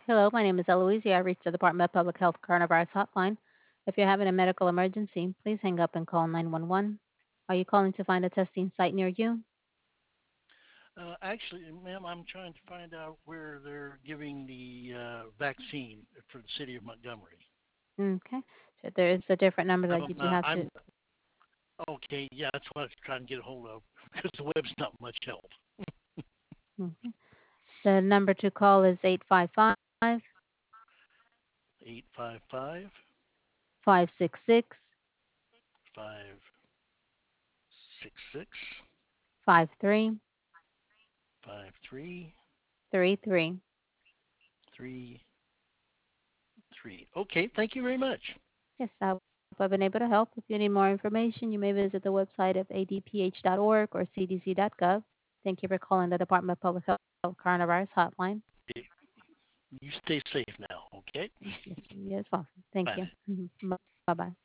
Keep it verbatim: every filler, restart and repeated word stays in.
Hello, my name is Eloise. I reached the Department of Public Health Coronavirus Hotline. If you're having a medical emergency, please hang up and call nine one one. Are you calling to find a testing site near you? Uh, actually, ma'am, I'm trying to find out where they're giving the uh, vaccine for the city of Montgomery. Okay. So there is a different number I that you don't do know. have to. I'm okay. Yeah, that's what I was trying to get a hold of because the web's not much help. Okay. The number to call is eight five five, Eight five five five six six, five six six five three five three three three. three three. Okay. Thank you very much. Yes, I hope I've been able to help. If you need more information, you may visit the website of a d p h dot org or c d c dot gov. Thank you for calling the Department of Public Health Coronavirus Hotline. You stay safe now. Okay. Yes, yes, awesome. Thank Bye. you. Bye bye.